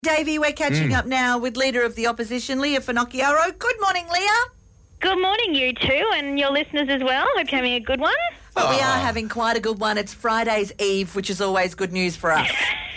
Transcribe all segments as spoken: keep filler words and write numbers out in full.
Davey, we're catching mm. up now with Leader of the Opposition, Leah Finocchiaro. Good morning, Leah. Good morning, you two, and your listeners as well. Hope you're having a good one. Well, we are having quite a good one. It's Friday's Eve, which is always good news for us.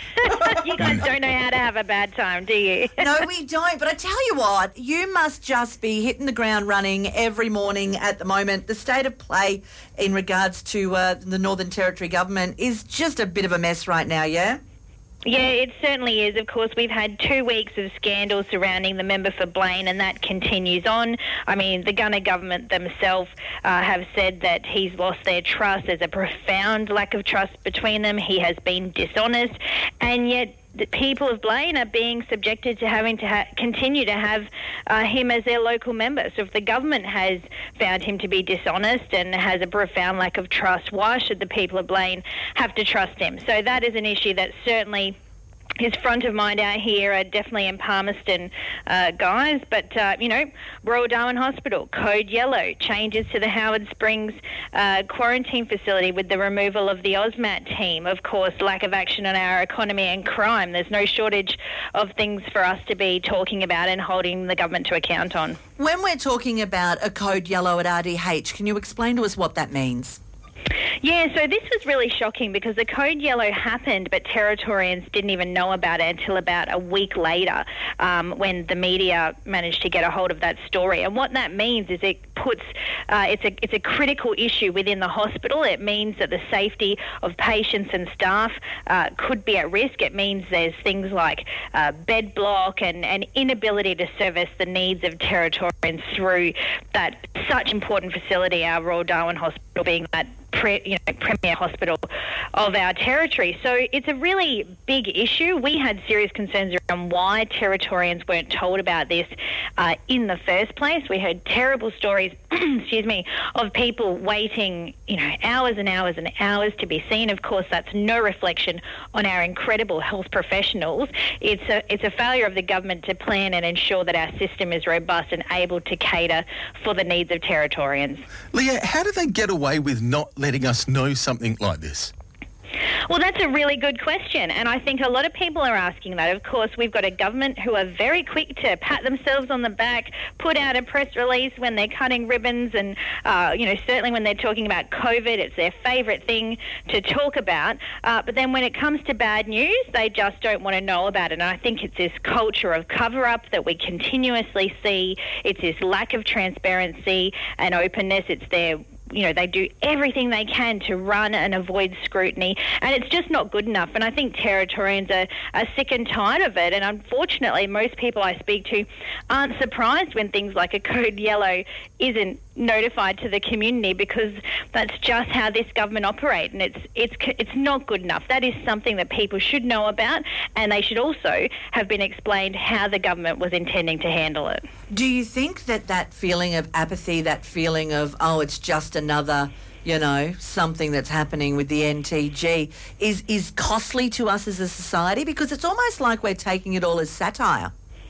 You guys don't know how to have a bad time, do you? No, we don't. But I tell you what, you must just be hitting the ground running every morning at the moment. The state of play in regards to uh, the Northern Territory government is just a bit of a mess right now, yeah? Yeah, it certainly is. Of course, we've had two weeks of scandal surrounding the member for Blaine, and that continues on. I mean, the Gunner government themselves uh, have said that he's lost their trust. There's a profound lack of trust between them. He has been dishonest, and yet the people of Blaine are being subjected to having to ha- continue to have uh, him as their local member. So if the government has found him to be dishonest and has a profound lack of trust, why should the people of Blaine have to trust him? So that is an issue that certainly is front of mind out here, uh, definitely in Palmerston, uh, guys. But, uh, you know, Royal Darwin Hospital, Code Yellow, changes to the Howard Springs uh, quarantine facility with the removal of the AUSMAT team. Of course, lack of action on our economy and crime. There's no shortage of things for us to be talking about and holding the government to account on. When we're talking about a Code Yellow at R D H, can you explain to us what that means? Yeah, so this was really shocking because the Code Yellow happened, but Territorians didn't even know about it until about a week later um, when the media managed to get a hold of that story. And what that means is it puts, uh, it's a it's a critical issue within the hospital. It means that the safety of patients and staff uh, could be at risk. It means there's things like uh, bed block and, and inability to service the needs of Territorians through that such important facility, our Royal Darwin Hospital being that Pre, you know, premier hospital of our territory. So it's a really big issue. We had serious concerns around why Territorians weren't told about this uh, in the first place. We heard terrible stories, excuse me, of people waiting, you know, hours and hours and hours to be seen. Of course, that's no reflection on our incredible health professionals. It's a it's a failure of the government to plan and ensure that our system is robust and able to cater for the needs of Territorians. Leah, how do they get away with not letting us know something like this? Well, that's a really good question, and I think a lot of people are asking that. Of course, we've got a government who are very quick to pat themselves on the back, put out a press release when they're cutting ribbons, and, uh, you know, certainly when they're talking about COVID, it's their favourite thing to talk about. Uh, but then when it comes to bad news, they just don't want to know about it. And I think it's this culture of cover-up that we continuously see. It's this lack of transparency and openness. It's their You know, they do everything they can to run and avoid scrutiny, and it's just not good enough. And I think Territorians are, are sick and tired of it, and unfortunately most people I speak to aren't surprised when things like a Code Yellow isn't notified to the community, because that's just how this government operates, and it's it's it's not good enough. That is something that people should know about, and they should also have been explained how the government was intending to handle it. Do you think that that feeling of apathy, that feeling of, oh, it's just another, you know, something that's happening with the N T G is, is costly to us as a society? Because it's almost like we're taking it all as satire.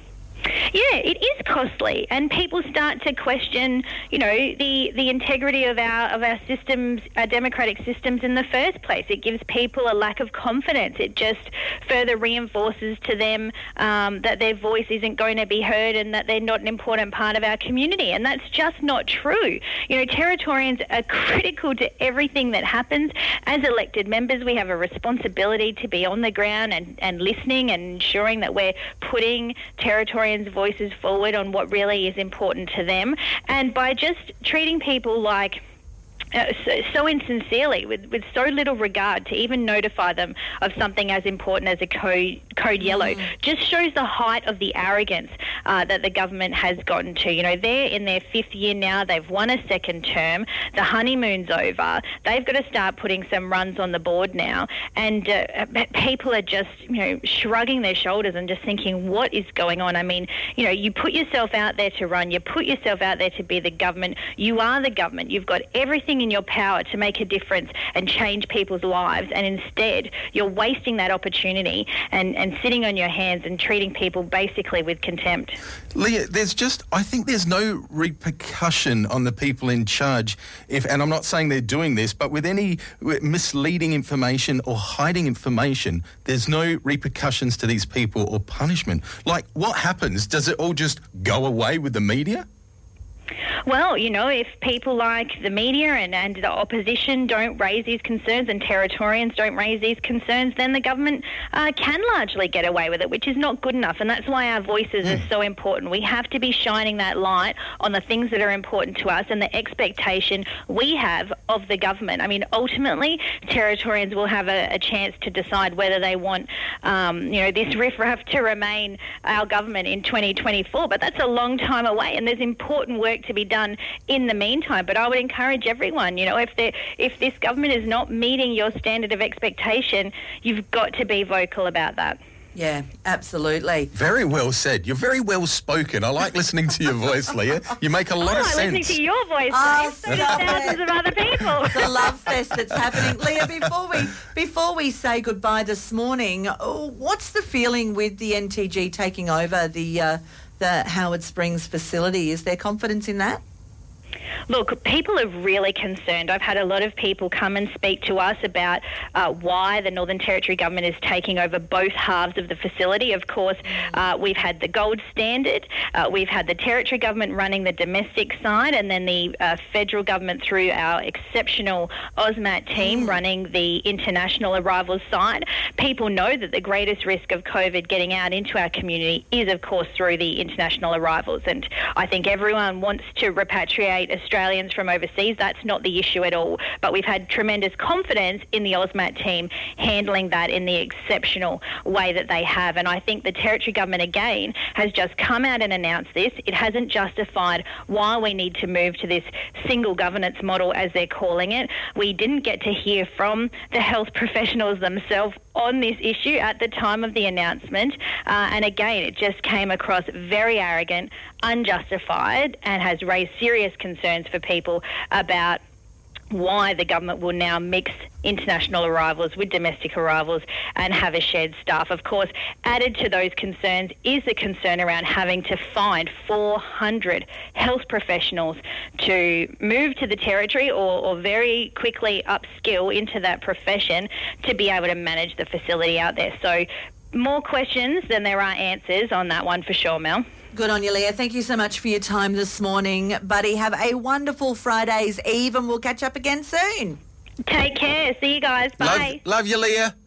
Yeah, it is costly, and people start to question, you know, the, the integrity of our of our systems, our democratic systems in the first place. It gives people a lack of confidence. It just further reinforces to them um, that their voice isn't going to be heard and that they're not an important part of our community, and that's just not true. You know, Territorians are critical to everything that happens. As elected members, we have a responsibility to be on the ground and, and listening and ensuring that we're putting Territorians' voices forward on what really is important to them. And by just treating people like Uh, so, so insincerely, with, with so little regard to even notify them of something as important as a code, code yellow, mm. just shows the height of the arrogance uh, that the government has gotten to. You know, they're in their fifth year now. They've won a second term. The honeymoon's over. They've got to start putting some runs on the board now. And uh, people are just, you know, shrugging their shoulders and just thinking, what is going on? I mean, you know, you put yourself out there to run. You put yourself out there to be the government. You are the government. You've got everything in your power to make a difference and change people's lives, and instead you're wasting that opportunity and, and sitting on your hands and treating people basically with contempt. Leah, there's just, I think there's no repercussion on the people in charge if, and I'm not saying they're doing this, but with any misleading information or hiding information, there's no repercussions to these people or punishment. Like, what happens? Does it all just go away with the media? Well, you know, if people like the media and, and the opposition don't raise these concerns and Territorians don't raise these concerns, then the government uh, can largely get away with it, which is not good enough. And that's why our voices mm. are so important. We have to be shining that light on the things that are important to us and the expectation we have of the government. I mean, ultimately, Territorians will have a, a chance to decide whether they want, um, you know, this riffraff to remain our government in twenty twenty-four. But that's a long time away, and there's important work to be done in the meantime. But I would encourage everyone, you know, if they if this government is not meeting your standard of expectation, you've got to be vocal about that. Yeah, absolutely. Very well said. You're very well spoken. I like listening to your voice, Leah. You make a lot oh, of sense. listening to your voice, Oh, so do thousands of other people. It's a love fest that's happening. Leah, before we before we say goodbye this morning, oh, what's the feeling with the N T G taking over the uh, the Howard Springs facility? Is there confidence in that? Look, people are really concerned. I've had a lot of people come and speak to us about uh, why the Northern Territory government is taking over both halves of the facility. Of course, uh, we've had the gold standard, uh, we've had the Territory government running the domestic side, and then the uh, federal government through our exceptional AUSMAT team mm. running the international arrivals side. People know that the greatest risk of COVID getting out into our community is, of course, through the international arrivals. And I think everyone wants to repatriate Australians from overseas. That's not the issue at all. But we've had tremendous confidence in the AUSMAT team handling that in the exceptional way that they have. And I think the Territory government, again, has just come out and announced this. It hasn't justified why we need to move to this single governance model, as they're calling it. We didn't get to hear from the health professionals themselves on this issue at the time of the announcement. Uh, and again, it just came across very arrogant, unjustified, and has raised serious concerns for people about why the government will now mix international arrivals with domestic arrivals and have a shared staff. Of course, added to those concerns is the concern around having to find four hundred health professionals to move to the Territory or, or very quickly upskill into that profession to be able to manage the facility out there. So more questions than there are answers on that one for sure, Mel. Good on you, Leah. Thank you so much for your time this morning, buddy. Have a wonderful Friday's Eve, and we'll catch up again soon. Take care. See you guys. Bye. Love, love you, Leah.